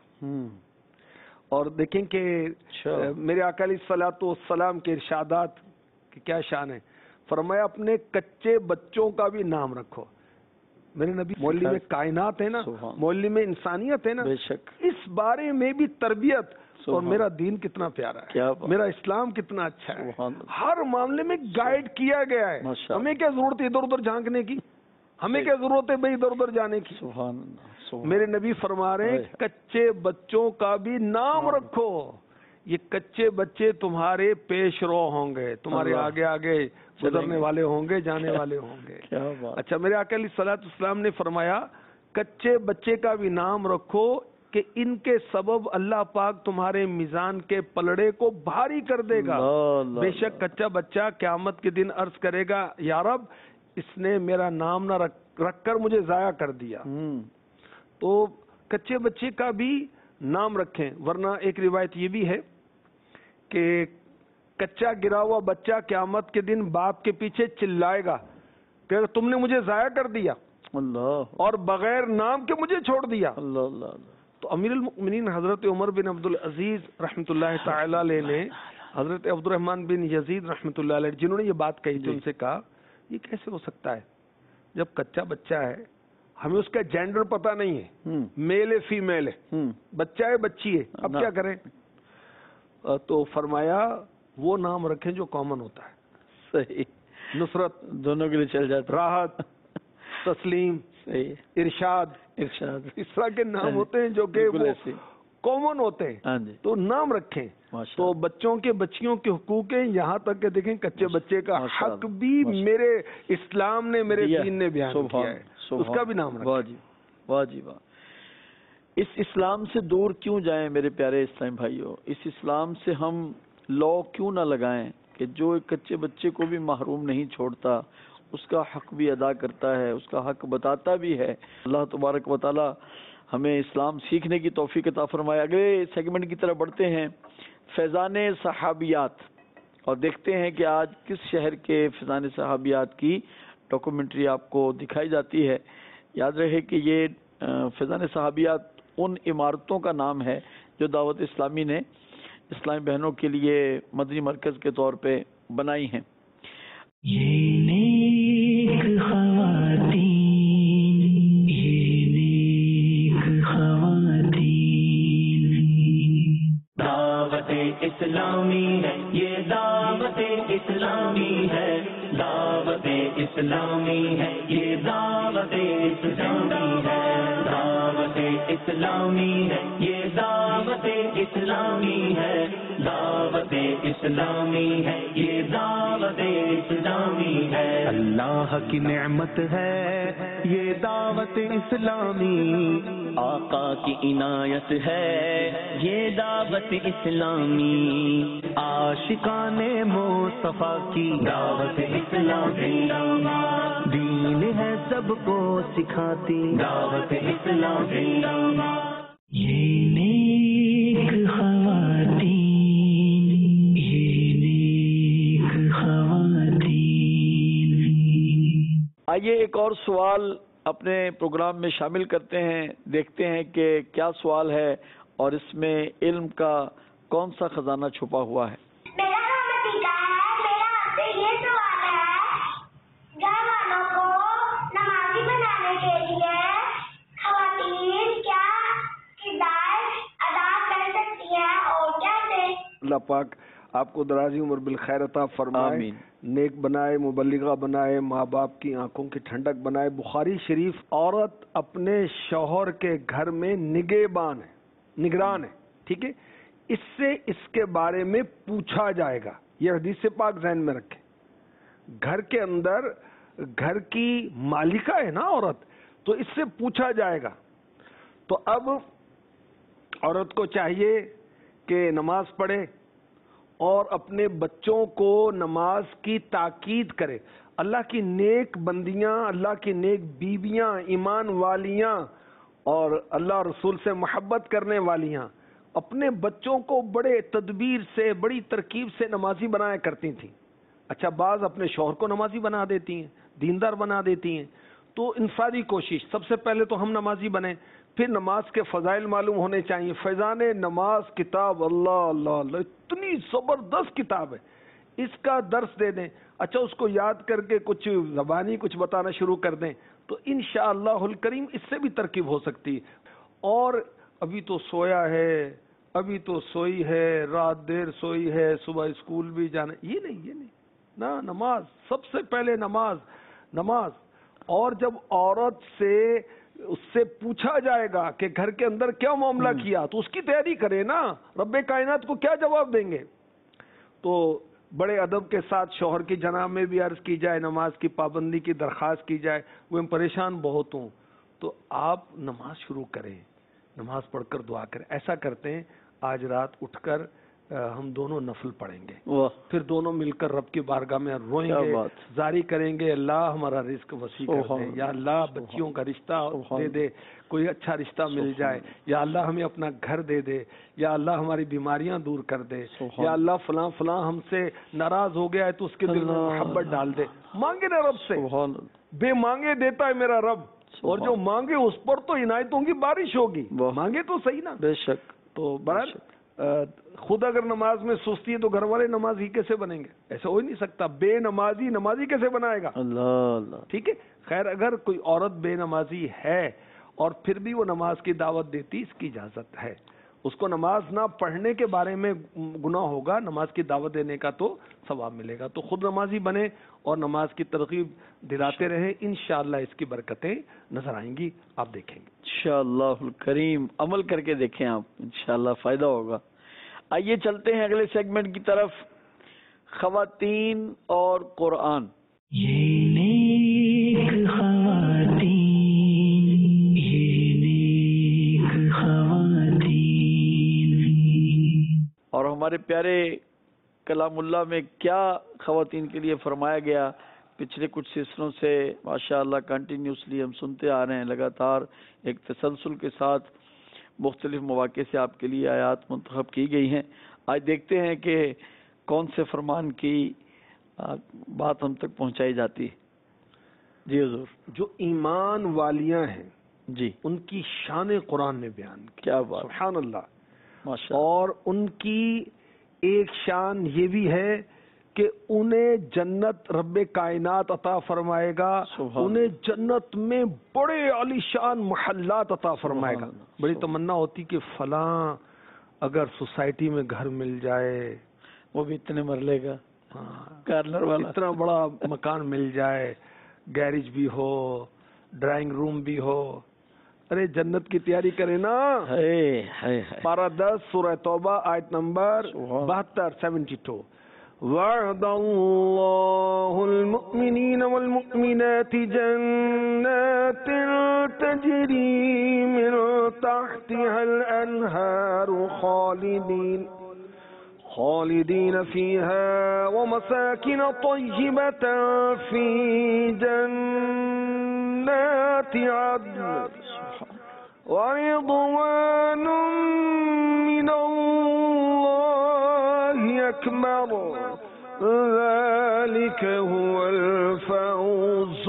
[SPEAKER 2] اور دیکھیں کہ میرے آقا علیہ الصلوۃ والسلام کے ارشادات کی کیا شان ہے. فرمایا اپنے کچے بچوں کا بھی نام رکھو. میرے نبی معلم کائنات ہے نا، معلم انسانیت ہے نا،
[SPEAKER 1] بے شک
[SPEAKER 2] اس بارے میں بھی تربیت. اور میرا دین کتنا پیارا ہے، میرا اسلام کتنا اچھا ہے، ہر معاملے میں گائیڈ کیا گیا ہے. ہمیں کیا ضرورت ہے ادھر ادھر جھانکنے کی؟ ہمیں کیا ضرورت ہے بھائی ادھر ادھر جانے کی؟
[SPEAKER 1] سبحان اللہ.
[SPEAKER 2] میرے نبی فرما رہے ہیں کچے بچوں کا بھی نام رکھو. یہ کچے بچے تمہارے پیش رو ہوں گے، تمہارے آگے آگے گزرنے والے ہوں گے، جانے والے ہوں گے. اچھا میرے آقا علیہ الصلوۃ والسلام نے فرمایا کچے بچے کا بھی نام رکھو کہ ان کے سبب اللہ پاک تمہارے میزان کے پلڑے کو بھاری کر دے گا. بے شک کچا بچہ قیامت کے دن عرض کرے گا یا رب اس نے میرا نام نہ رکھ کر مجھے ضائع کر دیا. تو کچے بچے کا بھی نام رکھیں. ورنہ ایک روایت یہ بھی ہے کہ کچا گرا ہوا بچہ قیامت کے دن باپ کے پیچھے چلائے گا کہ تم نے مجھے ضائع کر دیا اور بغیر نام کے مجھے چھوڑ دیا. تو امیر المؤمنین حضرت عمر بن عبد العزیز رحمۃ اللہ تعالی علیہ نے حضرت عبد الرحمن بن یزید رحمۃ اللہ علیہ جنہوں نے یہ بات کہی تھی ان سے کہا یہ کیسے ہو سکتا ہے جب کچا بچہ ہے ہمیں اس کا جینڈر پتہ نہیں ہے، میل ہے فیمیل ہے، بچہ ہے بچی ہے، اب کیا کریں؟ تو فرمایا وہ نام رکھیں جو کامن ہوتا ہے.
[SPEAKER 1] صحیح.
[SPEAKER 2] نصرت
[SPEAKER 1] دونوں کے لیے چل جاتا.
[SPEAKER 2] راحت، تسلیم،
[SPEAKER 1] صحیح.
[SPEAKER 2] ارشاد، اس طرح کے نام ہوتے ہیں جو کہ کامن ہوتے ہیں.
[SPEAKER 1] ہاں جی.
[SPEAKER 2] تو نام رکھیں. تو بچوں کے بچیوں کے حقوق ہیں، یہاں تک کہ دیکھیں کچے بچے کا حق بھی میرے اسلام نے، میرے دین نے بیان کیا ہے، اس کا بھی نام رکھیں.
[SPEAKER 1] واہ جی واہ جی واہ. اس اسلام سے دور کیوں جائیں میرے پیارے اسلام بھائیوں؟ اس اسلام سے ہم لا کیوں نہ لگائیں کہ جو ایک کچے بچے کو بھی محروم نہیں چھوڑتا، اس کا حق بھی ادا کرتا ہے، اس کا حق بتاتا بھی ہے. اللہ تبارک و تعالی ہمیں اسلام سیکھنے کی توفیق عطا فرمائے. اگلے سیگمنٹ کی طرف بڑھتے ہیں، فیضان صحابیات، اور دیکھتے ہیں کہ آج کس شہر کے فیضان صحابیات کی ڈاکومنٹری آپ کو دکھائی جاتی ہے. یاد رہے کہ یہ فیضان صحابیات ان عمارتوں کا نام ہے جو دعوت اسلامی نے اسلامی بہنوں کے لیے مدنی مرکز کے طور پہ بنائی ہیں.
[SPEAKER 4] یہ نیک خواتین، یہ نیک خواتین، دعوت اسلامی ہے، یہ دعوت اسلامی ہے، دعوت اسلامی ہے، یہ دعوت اسلامی ہے، دعوت اسلامی ہے، یہ دعوت اسلامی ہے، دعوت اسلامی ہے، یہ دعوت اسلامی ہے. اللہ کی نعمت ہے یہ دعوت اسلامی، آقا کی عنایت ہے یہ دعوت اسلامی، عاشقان مصطفیٰ کی دعوت اسلامی، دین ہے سب کو سکھاتی دعوت اسلامی. یہ نیک خواتین، یہ نیک خواتین.
[SPEAKER 1] آئیے ایک اور سوال اپنے پروگرام میں شامل کرتے ہیں، دیکھتے ہیں کہ کیا سوال ہے اور اس میں علم کا کون سا خزانہ چھپا ہوا ہے.
[SPEAKER 3] میرا نام عتیقہ ہے. میرا آپ سے یہ سوال ہے، گھر والوں کو نمازی بنانے کے لیے خواتین کیا کردار ادا کر سکتی ہیں اور کیسے؟
[SPEAKER 2] اللہ پاک آپ کو درازی عمر بالخیر عطا فرمائے،
[SPEAKER 1] آمین.
[SPEAKER 2] نیک بنائے، مبلغہ بنائے، ماں باپ کی آنکھوں کی ٹھنڈک بنائے. بخاری شریف، عورت اپنے شوہر کے گھر میں نگہبان ہے، نگران ہے، ٹھیک ہے. اس سے اس کے بارے میں پوچھا جائے گا. یہ حدیث پاک ذہن میں رکھیں. گھر کے اندر گھر کی مالکہ ہے نا عورت، تو اس سے پوچھا جائے گا. تو اب عورت کو چاہیے کہ نماز پڑھے اور اپنے بچوں کو نماز کی تاکید کرے. اللہ کی نیک بندیاں، اللہ کی نیک بیویاں، ایمان والیاں اور اللہ رسول سے محبت کرنے والیاں اپنے بچوں کو بڑے تدبیر سے، بڑی ترکیب سے نمازی بنایا کرتی تھیں. اچھا، بعض اپنے شوہر کو نمازی بنا دیتی ہیں، دیندار بنا دیتی ہیں. تو انفرادی کوشش، سب سے پہلے تو ہم نمازی بنیں، پھر نماز کے فضائل معلوم ہونے چاہیے. فیضان نماز کتاب، اللہ اللہ اللہ، اتنی زبردست کتاب ہے، اس کا درس دے دیں. اچھا، اس کو یاد کر کے کچھ زبانی کچھ بتانا شروع کر دیں تو انشاءاللہ الکریم اس سے بھی ترکیب ہو سکتی ہے. اور ابھی تو سویا ہے، ابھی تو سوئی ہے، رات دیر سوئی ہے، صبح اسکول بھی جانا، یہ نہیں نا. نماز سب سے پہلے، نماز. اور جب عورت سے اس سے پوچھا جائے گا کہ گھر کے اندر کیا معاملہ کیا، تو اس کی تیاری کرے نا. رب کائنات کو کیا جواب دیں گے؟ تو بڑے ادب کے ساتھ شوہر کی جناب میں بھی عرض کی جائے، نماز کی پابندی کی درخواست کی جائے. وہ پریشان بہت ہوں تو آپ نماز شروع کریں، نماز پڑھ کر دعا کریں. ایسا کرتے ہیں، آج رات اٹھ کر ہم دونوں نفل پڑھیں گے، پھر دونوں مل کر رب کی بارگاہ میں روئیں گے، زاری کریں گے، اللہ ہمارا رزق وسیع کر دے، یا اللہ بچیوں کا رشتہ دے دے، کوئی اچھا رشتہ مل جائے، یا اللہ ہمیں اپنا گھر دے دے، یا اللہ ہماری بیماریاں دور کر دے، یا اللہ فلاں فلاں ہم سے ناراض ہو گیا ہے تو اس کے دل میں محبت ڈال دے. مانگے نا رب سے، بے مانگے دیتا ہے میرا رب، اور جو مانگے اس پر تو عنایتوں کی بارش ہوگی. مانگے تو صحیح نا.
[SPEAKER 1] بے شک.
[SPEAKER 2] تو بہرحال خود اگر نماز میں سستی ہے تو گھر والے نمازی کیسے بنیں گے؟ ایسا ہو ہی نہیں سکتا. بے نمازی نمازی کیسے بنائے گا؟
[SPEAKER 1] اللہ اللہ.
[SPEAKER 2] ٹھیک ہے. خیر اگر کوئی عورت بے نمازی ہے اور پھر بھی وہ نماز کی دعوت دیتی، اس کی اجازت ہے. اس کو نماز نہ پڑھنے کے بارے میں گناہ ہوگا، نماز کی دعوت دینے کا تو ثواب ملے گا. تو خود نمازی بنے اور نماز کی ترغیب دلاتے رہیں، انشاءاللہ اس کی برکتیں نظر آئیں گی، آپ دیکھیں گے
[SPEAKER 1] انشاءاللہ الکریم. عمل کر کے دیکھیں آپ، انشاءاللہ فائدہ ہوگا. آئیے چلتے ہیں اگلے سیگمنٹ کی طرف، خواتین اور قرآن.
[SPEAKER 4] یہ نیک خواتین، یہ نیک خواتین.
[SPEAKER 1] اور ہمارے پیارے کلام اللہ میں کیا خواتین کے لیے فرمایا گیا، پچھلے کچھ سلسلوں سے ماشاءاللہ کنٹینیوسلی ہم سنتے آ رہے ہیں، لگاتار ایک تسلسل کے ساتھ مختلف مواقع سے آپ کے لیے آیات منتخب کی گئی ہیں. آج دیکھتے ہیں کہ کون سے فرمان کی بات ہم تک پہنچائی جاتی ہے. جی حضور.
[SPEAKER 2] جو ایمان والیاں ہیں
[SPEAKER 1] جی
[SPEAKER 2] ان کی شان قرآن نے بیان کی.
[SPEAKER 1] کیا بات،
[SPEAKER 2] سبحان اللہ.
[SPEAKER 1] ماشاءاللہ.
[SPEAKER 2] اور ان کی ایک شان یہ بھی ہے کہ انہیں جنت رب کائنات عطا فرمائے گا،
[SPEAKER 1] سبحان
[SPEAKER 2] انہیں جنت میں بڑے عالی شان محلات عطا فرمائے گا.
[SPEAKER 1] سبحان اللہ.
[SPEAKER 2] بڑی تمنا ہوتی کہ فلاں اگر سوسائٹی میں گھر مل جائے،
[SPEAKER 1] وہ بھی اتنے مرلے کا کارنر والا،
[SPEAKER 2] اتنا بڑا مکان مل جائے، گیریج بھی ہو، ڈرائنگ روم بھی ہو. ارے جنت کی تیاری کرے نا. پارہ 10 سورہ توبہ آیت نمبر 72 72. وعد اللہ المؤمنین والمؤمنات جنات تجری من تحتها الانہار خالدین فیہا ومساکن طیبة فی جنات عدن ورضوان من اللہ اکبر ذلك هو الفوز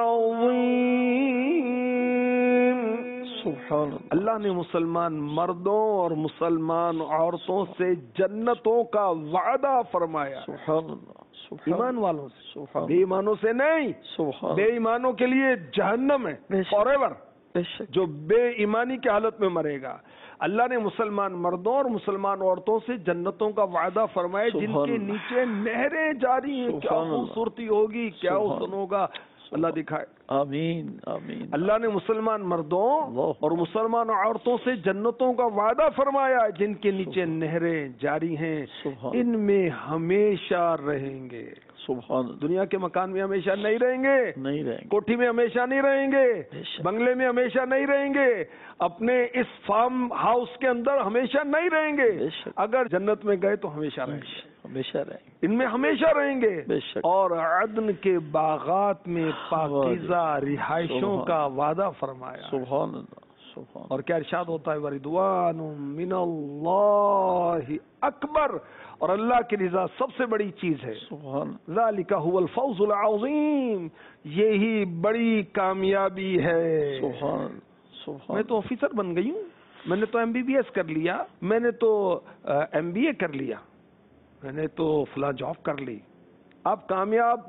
[SPEAKER 2] العظیم.
[SPEAKER 1] سبحان اللہ.
[SPEAKER 2] اللہ نے مسلمان مردوں اور مسلمان عورتوں سے جنتوں کا وعدہ فرمایا.
[SPEAKER 1] سبحان اللہ.
[SPEAKER 2] ایمان والوں سے،
[SPEAKER 1] سبحان
[SPEAKER 2] بے ایمانوں سے نہیں.
[SPEAKER 1] سبحان
[SPEAKER 2] بے ایمانوں کے لیے جہنم ہے فار ایور، جو بے ایمانی کی حالت میں مرے گا. اللہ نے مسلمان مردوں اور مسلمان عورتوں سے جنتوں کا وعدہ فرمایا جن کے نیچے نہریں جاری ہیں. کیا خوبصورتی ہوگی، کیا حسن ہوگا، اللہ دکھائے.
[SPEAKER 1] آمین آمین.
[SPEAKER 2] اللہ نے مسلمان مردوں اور مسلمان عورتوں سے جنتوں کا وعدہ فرمایا جن کے نیچے نہریں جاری ہیں، ان میں ہمیشہ رہیں گے.
[SPEAKER 1] سبحان.
[SPEAKER 2] دنیا کے مکان میں ہمیشہ نہیں رہیں گے،
[SPEAKER 1] نہیں رہیں گے،
[SPEAKER 2] کوٹھی میں ہمیشہ نہیں رہیں گے، بنگلے میں ہمیشہ نہیں رہیں گے، اپنے اس فارم ہاؤس کے اندر ہمیشہ نہیں رہیں گے. اگر جنت میں گئے تو ہمیشہ رہیں گے،
[SPEAKER 1] ہمیشہ رہیں گے،
[SPEAKER 2] ان میں ہمیشہ رہیں گے. اور عدن کے باغات میں پاکیزہ رہائشوں کا وعدہ فرمایا.
[SPEAKER 1] سبحان اللہ. سبحان.
[SPEAKER 2] اور کیا ارشاد ہوتا ہے، وَرِضْوَانٌ مِّنَ اللَّهِ اکبر، اور اللہ کی رضا سب سے بڑی چیز ہے.
[SPEAKER 1] سبحان.
[SPEAKER 2] ذَلِكَ هُوَ الْفَوْزُ الْعَظِيمُ، یہی بڑی کامیابی ہے.
[SPEAKER 1] سبحان. سبحان.
[SPEAKER 2] میں تو آفیسر بن گئی ہوں، میں نے تو MBBS کر لیا، میں نے تو MBA کر لیا، میں نے تو فلاں جاب کر لی. آپ کامیاب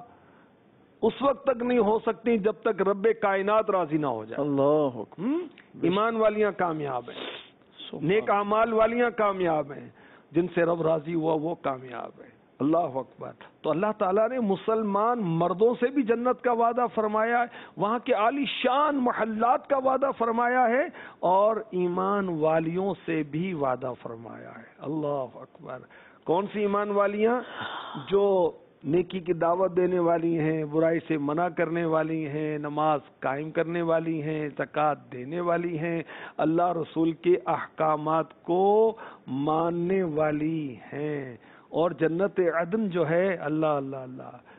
[SPEAKER 2] اس وقت تک نہیں ہو سکتی جب تک رب کائنات راضی نہ ہو جائے.
[SPEAKER 1] اللہ
[SPEAKER 2] ایمان والیاں کامیاب ہیں، نیک اعمال والیاں کامیاب ہیں، جن سے رب راضی ہوا وہ کامیاب ہے. اللہ اکبر. تو اللہ تعالیٰ نے مسلمان مردوں سے بھی جنت کا وعدہ فرمایا ہے، وہاں کے عالی شان محلات کا وعدہ فرمایا ہے، اور ایمان والیوں سے بھی وعدہ فرمایا ہے. اللہ اکبر. کون سی ایمان والیاں؟ جو نیکی کی دعوت دینے والی ہیں، برائی سے منع کرنے والی ہیں، نماز قائم کرنے والی ہیں، زکوٰۃ دینے والی ہیں، اللہ رسول کے احکامات کو ماننے والی ہیں. اور جنت عدن جو ہے، اللہ اللہ اللہ،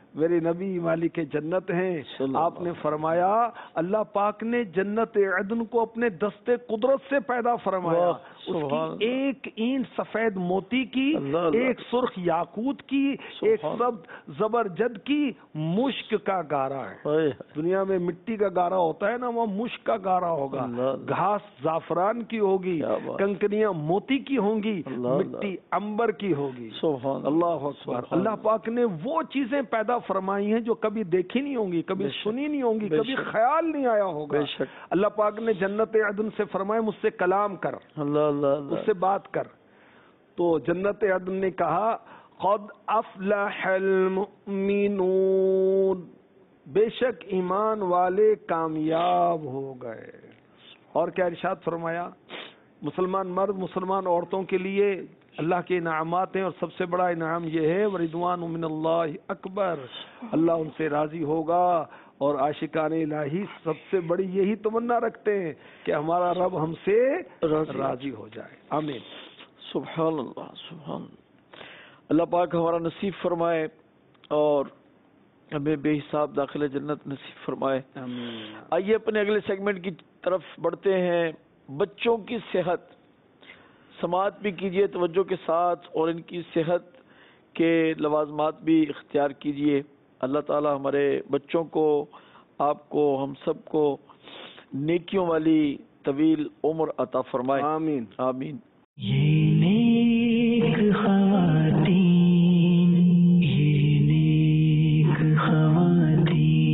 [SPEAKER 2] میرے نبی مالک جنت ہیں. آپ نے فرمایا اللہ پاک نے جنت عدن کو اپنے دستے قدرت سے پیدا فرمایا. اس کی ایک اینٹ سفید موتی کی، ایک سرخ یاقوت کی، ایک سبز زبرجد کی، مشک کا گارا ہے. دنیا میں مٹی کا گارا ہوتا ہے نا، وہ مشک کا گارا ہوگا. گھاس زعفران کی ہوگی، کنکریاں موتی کی ہوں گی، مٹی عنبر کی ہوگی. اللہ اکبر. اللہ پاک نے وہ چیزیں پیدا فرمائی ہیں جو کبھی دیکھی نہیں ہوں گی، کبھی سنی نہیں ہوں گی، کبھی خیال نہیں آیا ہوگا. اللہ پاک نے جنت عدن سے فرمایا مجھ سے کلام کر، اس سے بات کر. تو جنت عدن نے کہا قد افلح المؤمنون، بے شک ایمان والے کامیاب ہو گئے. اور کیا ارشاد فرمایا؟ مسلمان مرد مسلمان عورتوں کے لیے اللہ کے انعامات ہیں، اور سب سے بڑا انعام یہ ہے ورضوان من اللہ اکبر، اللہ ان سے راضی ہوگا. اور عاشقان الہی سب سے بڑی یہی تمنا رکھتے ہیں کہ ہمارا رب ہم سے راضی ہو جائے. آمین.
[SPEAKER 1] سبحان اللہ سبحان اللہ. پاک ہمارا نصیب فرمائے اور ہمیں بے حساب داخل جنت نصیب فرمائے. آئیے اپنے اگلے سیگمنٹ کی طرف بڑھتے ہیں. بچوں کی صحت، سماعت بھی کیجئے توجہ کے ساتھ اور ان کی صحت کے لوازمات بھی اختیار کیجئے. اللہ تعالی ہمارے بچوں کو، آپ کو، ہم سب کو نیکیوں والی طویل عمر عطا فرمائے.
[SPEAKER 2] آمین
[SPEAKER 1] آمین.
[SPEAKER 4] یہ نیک خواتین، یہ نیک خواتین.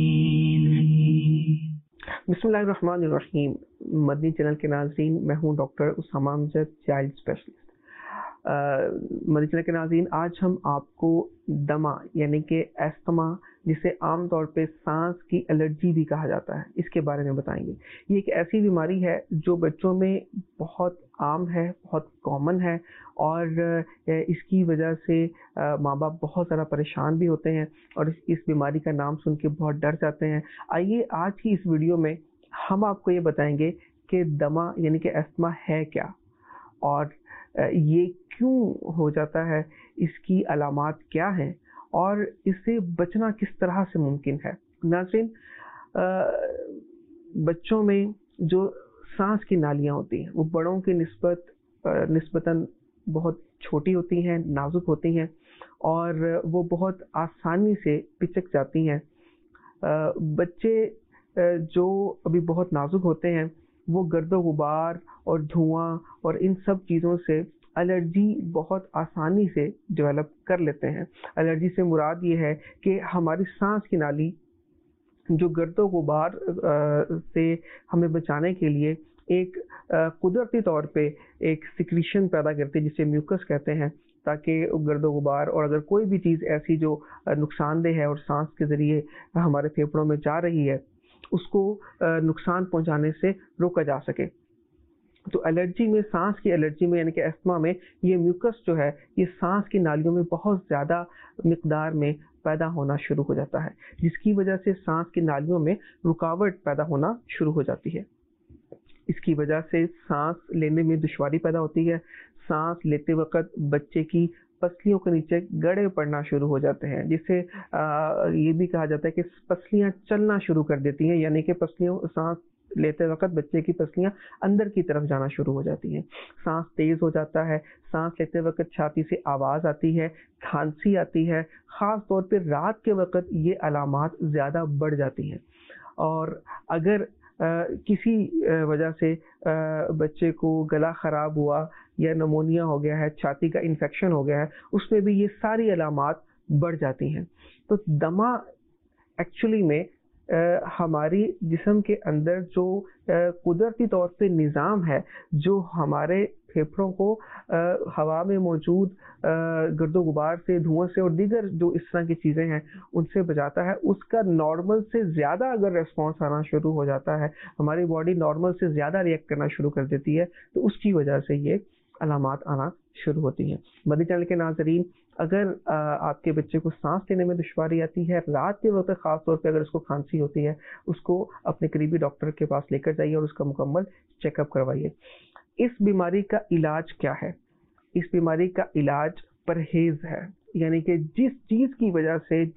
[SPEAKER 5] بسم اللہ الرحمن الرحیم. مدنی چینل کے ناظرین، میں ہوں doctor Usama Amjad, child specialist. Madani channel کے ناظرین، آج ہم آپ کو دمہ یعنی کہ ایستھما، جسے عام طور پہ سانس کی الرجی بھی کہا جاتا ہے، اس کے بارے میں بتائیں گے. یہ ایک ایسی بیماری ہے جو بچوں میں بہت عام ہے، بہت کامن ہے، اور اس کی وجہ سے ماں باپ بہت زیادہ پریشان بھی ہوتے ہیں اور اس بیماری کا نام سن کے بہت ڈر جاتے ہیں. آئیے آج کی اس ویڈیو میں ہم آپ کو یہ بتائیں گے کہ دمہ یعنی کہ ایستھما ہے کیا، اور یہ کیوں ہو جاتا ہے، اس کی علامات کیا ہیں، اور اس سے بچنا کس طرح سے ممکن ہے. ناظرین، بچوں میں جو سانس کی نالیاں ہوتی ہیں وہ بڑوں کی نسبتاً بہت چھوٹی ہوتی ہیں، نازک ہوتی ہیں، اور وہ بہت آسانی سے پچک جاتی ہیں. بچے جو ابھی بہت نازک ہوتے ہیں وہ گرد و غبار اور دھواں اور ان سب چیزوں سے الرجی بہت آسانی سے ڈیولپ کر لیتے ہیں. الرجی سے مراد یہ ہے کہ ہماری سانس کی نالی جو گرد و غبار سے ہمیں بچانے کے لیے ایک قدرتی طور پہ ایک سیکریشن پیدا کرتی ہے جسے میوکس کہتے ہیں، تاکہ گرد و غبار اور اگر کوئی بھی چیز ایسی جو نقصان دہ ہے اور سانس کے ذریعے ہمارے پھیپھڑوں میں جا رہی ہے اس کو نقصان پہنچانے سے روکا جا سکے. تو الرجی میں، سانس کی الرجی میں یعنی کہ ایستھما میں، یہ میوکس جو ہے یہ سانس کی نالیوں میں بہت زیادہ مقدار میں پیدا ہونا شروع ہو جاتا ہے، جس کی وجہ سے سانس کی نالیوں میں رکاوٹ پیدا ہونا شروع ہو جاتی ہے. اس کی وجہ سے سانس لینے میں دشواری پیدا ہوتی ہے. سانس لیتے وقت بچے کی پسلیوں کے نیچے گڑے پڑنا شروع ہو جاتے ہیں، جسے یہ بھی کہا جاتا ہے کہ پسلیاں چلنا شروع کر دیتی ہیں، یعنی کہ سانس لیتے وقت بچے کی پسلیاں اندر کی طرف جانا شروع ہو جاتی ہیں. سانس تیز ہو جاتا ہے. سانس لیتے وقت چھاتی سے آواز آتی ہے، کھانسی آتی ہے. خاص طور پہ رات کے وقت یہ علامات زیادہ بڑھ جاتی ہیں. اور اگر کسی وجہ سے بچے کو گلا خراب ہوا یا نمونیا ہو گیا ہے، چھاتی کا انفیکشن ہو گیا ہے، اس میں بھی یہ ساری علامات بڑھ جاتی ہیں. تو دمہ ایکچولی میں ہماری جسم کے اندر جو قدرتی طور پہ نظام ہے جو ہمارے پھیپھڑوں کو ہوا میں موجود گرد و غبار سے، دھواں سے اور دیگر جو اس طرح کی چیزیں ہیں ان سے بچاتا ہے، اس کا نارمل سے زیادہ اگر ریسپانس آنا شروع ہو جاتا ہے، ہماری باڈی نارمل سے زیادہ ریئیکٹ کرنا شروع کر دیتی ہے، تو اس کی وجہ سے یہ علامات آنا شروع ہوتی ہیں. مدنی چینل کے ناظرین، اگر آپ کے بچے کو سانس لینے میں دشواری آتی ہے رات کے وقت، خاص طور پہ اگر اس کو کھانسی ہوتی ہے، اس کو اپنے قریبی ڈاکٹر کے پاس لے کر جائیے اور اس کا مکمل چیک اپ کروائیے. اس بیماری کا علاج کیا ہے؟ اس بیماری کا علاج پرہیز ہے، یعنی کہ جس چیز کی وجہ سے، جس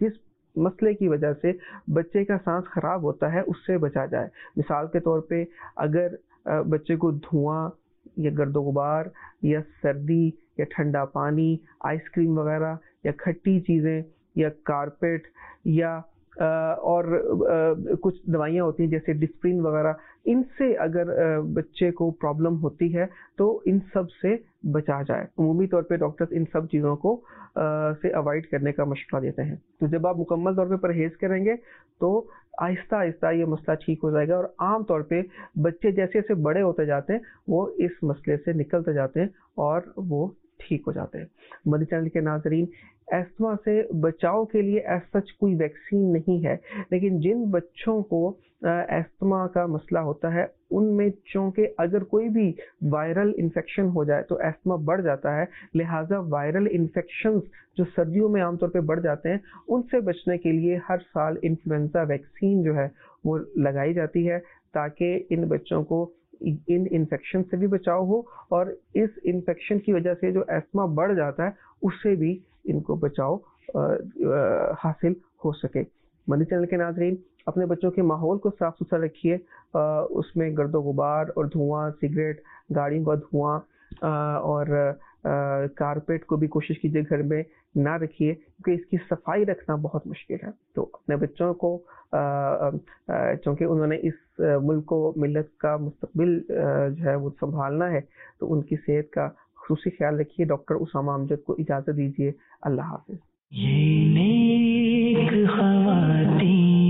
[SPEAKER 5] مسئلے کی وجہ سے بچے کا سانس خراب ہوتا ہے اس سے بچا جائے. مثال کے طور پہ اگر بچے کو دھواں یا گرد و غبار یا سردی یا ٹھنڈا پانی، آئس کریم وغیرہ یا کھٹی چیزیں یا کارپیٹ یا اور کچھ دوائیاں ہوتی ہیں جیسے ڈسپرین وغیرہ، ان سے اگر بچے کو پرابلم ہوتی ہے تو ان سب سے بچا جائے. عمومی طور پہ ڈاکٹرز ان سب چیزوں کو سے اوائڈ کرنے کا مشورہ دیتے ہیں. تو جب آپ مکمل طور پہ پرہیز کریں گے تو آہستہ آہستہ یہ مسئلہ ٹھیک ہو جائے گا، اور عام طور پہ بچے جیسے جیسے بڑے ہوتے جاتے ہیں وہ اس مسئلے سے نکلتے جاتے ہیں اور وہ ٹھیک ہو جاتے ہیں. مدنی چینل کے ناظرین، ایستما سے بچاؤ کے لیے ایز سچ کوئی ویکسین نہیں ہے، لیکن جن بچوں کو ایستما کا مسئلہ ہوتا ہے ان میں چونکہ اگر کوئی بھی وائرل انفیکشن ہو جائے تو ایستما بڑھ جاتا ہے. لہٰذا وائرل انفیکشنز جو سردیوں میں عام طور پہ بڑھ جاتے ہیں ان سے بچنے کے لیے ہر سال انفلوئنزا ویکسین جو ہے وہ لگائی جاتی ہے تاکہ ان بچوں کو ان انفیکشن سے بھی بچاؤ ہو اور اس انفیکشن کی وجہ سے جو ایستما بڑھ جاتا ہے اس سے بھی ان کو بچاؤ حاصل ہو سکے. مدنی چینل کے ناظرین، اپنے بچوں کے ماحول کو صاف ستھرا رکھیے، اس میں گرد و غبار اور دھواں، سگریٹ، گاڑیوں کا دھواں اور کارپیٹ کو بھی کوشش کیجیے گھر میں نہ رکھیے کیونکہ اس کی صفائی رکھنا بہت مشکل ہے. تو اپنے بچوں کو چونکہ انہوں نے اس ملک کو، ملت کا مستقبل جو ہے وہ سنبھالنا ہے، تو ان کی صحت کا خصوصی خیال رکھیے. ڈاکٹر اسامہ امجد کو اجازت دیجیے. اللہ حافظ.
[SPEAKER 4] یہ نیک خواتین،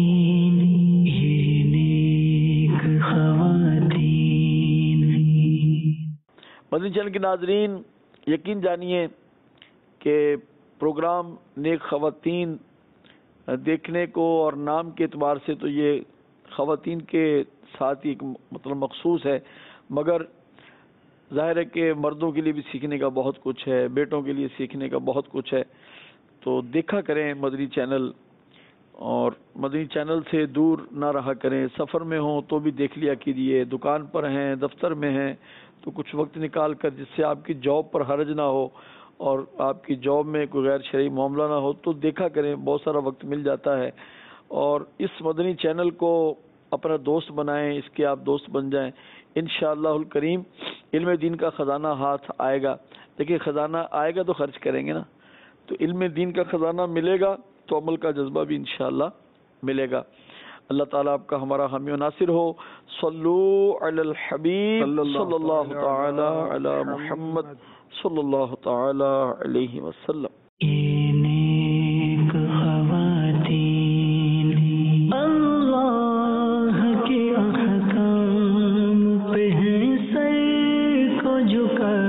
[SPEAKER 4] یہ نیک خواتین.
[SPEAKER 1] مدنی چینل کے ناظرین، یقین جانیے کہ پروگرام نیک خواتین دیکھنے کو اور نام کے اعتبار سے تو یہ خواتین کے ساتھ ہی ایک مطلب مخصوص ہے، مگر ظاہر ہے کہ مردوں کے لیے بھی سیکھنے کا بہت کچھ ہے، بیٹوں کے لیے سیکھنے کا بہت کچھ ہے. تو دیکھا کریں مدنی چینل، اور مدنی چینل سے دور نہ رہا کریں. سفر میں ہوں تو بھی دیکھ لیا کیجیے، دکان پر ہیں، دفتر میں ہیں تو کچھ وقت نکال کر، جس سے آپ کی جاب پر حرج نہ ہو اور آپ کی جاب میں کوئی غیر شرعی معاملہ نہ ہو، تو دیکھا کریں، بہت سارا وقت مل جاتا ہے. اور اس مدنی چینل کو اپنا دوست بنائیں، اس کے آپ دوست بن جائیں. انشاءاللہ الکریم علم دین کا خزانہ ہاتھ آئے گا. دیکھیے خزانہ آئے گا تو خرچ کریں گے نا، تو علم دین کا خزانہ ملے گا تو عمل کا جذبہ بھی انشاءاللہ ملے گا. اللہ تعالیٰ آپ کا ہمارا حامی و ناصر ہو. صلو علی الحبیب صلی اللہ تعالی علی محمد صلی اللہ تعالی علیہ وسلم.
[SPEAKER 4] یہ نیک خواتین اللہ کے احکام پہ ہیں سر کو جھکا